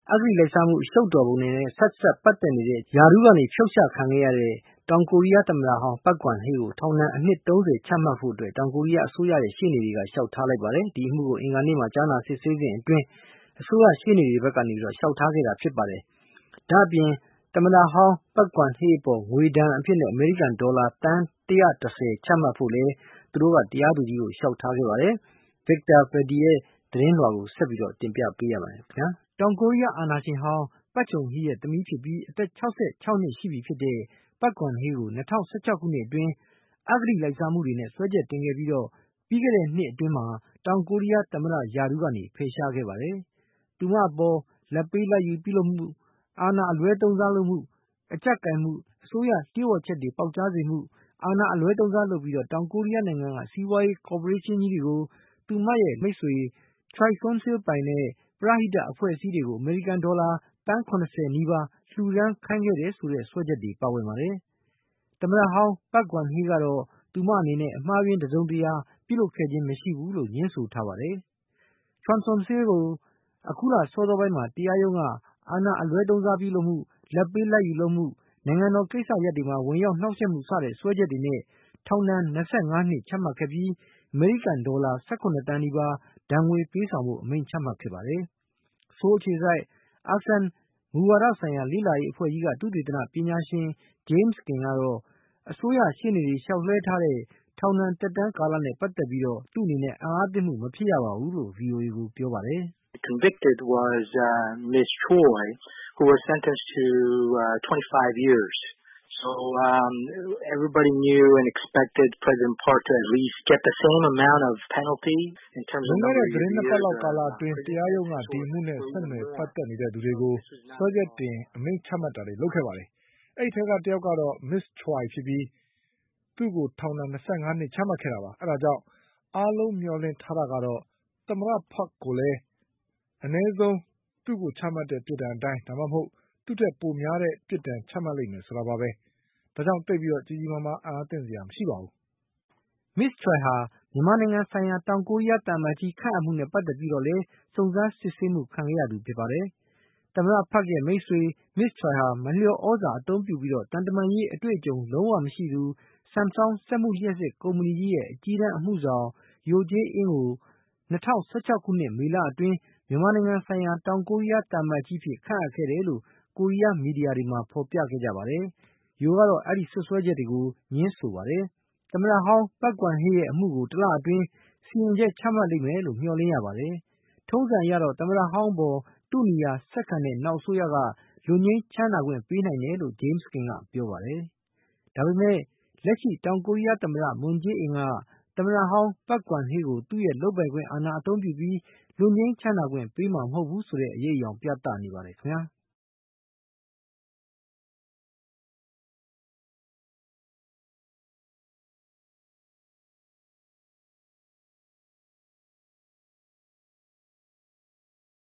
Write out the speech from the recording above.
အဂတိလိုက်စားမှုရှုပ်တော်ပုံနဲ့ဆက်ပတ်သက်နေတဲ့ရာထူးကနေဖြုတ်ချခံခဲ့ရတဲ့တောင်ကိုရီးယားသမ္မတဟောင်းပက်ဂွမ်ဟေးကိုထောင်ဒဏ်အနှစ် 30 ချမှတ်ဖို့အတွက်တောင်ကိုရီးယားအစိုးရရဲ့ရှေ့နေတွေကလျှောက်ထားလိုက်ပါတယ်။ ဒီအမှုကိုအင်္ဂါနေ့မှာကြားနာစစ်ဆေးစဉ်အတွင်းအစိုးရရှေ့နေတွေဘက်ကနေလျှောက်ထားခဲ့တာဖြစ်ပါတယ်။ ဒါ့အပြင်သမ္မတဟောင်းပက်ဂွမ်ဟေးအပေါ်ငွေဒဏ်အဖြစ်အမေရိကန်ဒေါ်လာသန်း 110 ချမှတ်ဖို့လည်းသူတို့ကတရားသူကြီးကိုလျှောက်ထားခဲ့ပါတယ်။ Victor Fedde ရဲ့သတင်းလွှာကိုဆက်ပြီးတင်ပြပေးရပါတယ်။ တောင်ကိုရီးယားအာဏာရှင်ဟောင်းပတ်ချုံဟီရဲ့သမီးဖြစ်ပြီးအသက် 66 နှစ်ရှိပြီဖြစ်တဲ့ပက်ဂွမ်ဟေးကို2016 ခုနှစ်အတွင်းအဂတိလိုက်စားမှုတွေနဲ့စွဲချက်တင်ခဲ့ပြီးပြီးခဲ့တဲ့နှစ်အတွင်းမှာတောင်ကိုရီးယားသမ္မတရာထူးကနေဖယ်ရှားခဲ့ပါတယ်။ သူမအပေါ်လာဘ်ပေးလာဘ်ယူပြုလုပ်မှု၊အာဏာအလွဲသုံးစားလုပ်မှု၊အကျပ်ကိုင်မှု၊အစိုးရလျှို့ဝှက်ချက်တွေပေါက်ကြားစေမှု၊အာဏာအလွဲသုံးစားလုပ်ပြီးတောင်ကိုရီးယားနိုင်ငံကစီးပွားရေးကော်ပိုရေးရှင်းကြီးတွေကိုသူမရဲ့မိတ်ဆွေ Choi Soon-sil ပိုင်တဲ့ပရဟိတအဖွဲ့အစည်းတွေကိုအမေရိကန်ဒေါ်လာသန်း 70 နီးပါးလှူဒါန်းခိုင်းခဲ့တယ်ဆိုတဲ့စွဲချက်တွေပါဝင်ပါတယ်။ သမ္မတဟောင်းပက်ဂွမ်ဟေးကတော့သူမအနေနဲ့အမှားအယွင်းတစုံတရာပြုလုပ်ခဲ့ခြင်းမရှိဘူးလို့ငြင်းဆိုထားပါတယ်။ Choi Soon-sil ကိုအခုလစောစောပိုင်းမှာတရားရုံးကအာဏာအလွဲသုံးစားပြုလုပ်မှု၊လာဘ်ပေးလာဘ်ယူလုပ်မှု၊နိုင်ငံတော်ကိစ္စရပ်တွေမှာဝင်ရောက်နှောက်ယှက်မှုစတဲ့စွဲချက်တွေနဲ့ထောင်ဒဏ် 25 နှစ်ချမှတ်ခဲ့ပြီးအမေရိကန်ဒေါ်လာ 17 သန်းနီးပါးဒဏ်ငွေပေးဆောင်ဖို့အမိန့်ချမှတ်ခဲ့ပါတယ်။ ဆိုးလ်အခြေစိုက် Asan မူဝါဒဆိုင်ရာလေ့လာရေးအဖွဲ့ကြီးကသုတေသနပညာရှင် James King ကတော့အစိုးရရှေ့နေတွေလျှောက်လွှဲထားတဲ့ထောင်ဒဏ်သက်တမ်းကာလနဲ့ပတ်သက်ပြီးသူ့အနေနဲ့အံ့အားသင့်မှုမဖြစ်ရပါဘူးလို့ VOA ကိုပြောပါတယ်။ Convicted was Ms. Choi who was sentenced to 25 years. So everybody knew and expected President Park to at least get the same amount of penalty in terms of number of years. လွန်ခဲ့တဲ့သတင်းနှစ်ပတ်လောက်ကာလအတွင်းတရားရုံးကဒီအမှုနဲ့ဆက်နွယ်ပတ်သက်နေတဲ့သူတွေကိုစွဲချက်တင်အမိန့်ချမှတ်တာတွေလုပ်ခဲ့ပါတယ်။အဲဒီထဲကတယောက်ကတော့ Ms. Choi ဖြစ်ပြီးသူ့ကိုထောင်ဒဏ် 25 နှစ်ချမှတ်ခဲ့တာပါ။အဲဒါကြောင့်အားလုံးမျှော်လင့်ထားတာကတော့သမ္မတ Park ကိုလည်းအနည်းဆုံးသူ့ကိုချမှတ်တဲ့ပြစ်ဒဏ်အတိုင်းဒါမှမဟုတ်သူ့ထက်ပိုများတဲ့ပြစ်ဒဏ်ချမှတ်လိမ့်မယ်ဆိုတာပါပဲ။ဒါကြောင့်သိပ်ကြီးကြီးမားမားအံ့အားသင့်စရာမရှိပါဘူး။ Ms. Choi ဟာမြန်မာနိုင်ငံဆိုင်ရာတောင်ကိုရီးယားသံအမတ်ကြီးခန့်အပ်မှုနဲ့ပတ်သက်ပြီးလည်းစုံစမ်းစစ်ဆေးမှုခံခဲ့ရသူဖြစ်ပါတယ်။ သမ္မတ Park ရဲ့မိတ်ဆွေ Ms. Choi ဟာမလျော်ဩဇာအသုံးပြုပြီးသံတမန်ရေးအတွေ့အကြုံလုံးဝမရှိသူ Samsung စက်မှုလျှပ်စစ်ကုမ္ပဏီကြီးရဲ့အကြီးတန်းအမှုဆောင် Yo Jae-in ကို2016 ခုနှစ်မေလအတွင်းမြန်မာနိုင်ငံဆိုင်ရာတောင်ကိုရီးယားသံအမတ်ကြီးအဖြစ်ခန့်အပ်ခဲ့တယ်လို့ကိုရီးယားမီဒီယာတွေမှာဖေါ်ပြခဲ့ကြပါတယ်။ Yo ကတော့အဲဒီစွပ်စွဲချက်တွေကိုငြင်းဆိုပါတယ်။ သမ္မတဟောင်းပက်ဂွမ်ဟေးရဲ့အမှုကိုတလအတွင်းစီရင်ချက်ချမှတ်လိမ့်မယ်လို့မျှော်လင့်ရပါတယ်။ ထုံးစံအရသမ္မတဟောင်းအပေါ်သူ့နေရာဆက်ခံတဲ့နောက်အစိုးရကလွတ်ငြိမ်းချမ်းသာခွင့်ပေးနိုင်တယ်လို့ James King ကပြောပါတယ်။ ဒါပေမဲ့လက်ရှိတောင်ကိုရီးယားသမ္မတ Moon Jae-in ကသမ္မတဟောင်းပက်ဂွမ်ဟေးကိုသူ့ရဲ့လုပ်ပိုင်ခွင့်အာဏာအသုံးပြုပြီးလွတ်ငြိမ်းချမ်းသာခွင့်ပေးမှာမဟုတ်ဘူးဆိုတဲ့အရိပ်အယောင်ပြသနေပါတယ်ခင်ဗျာ။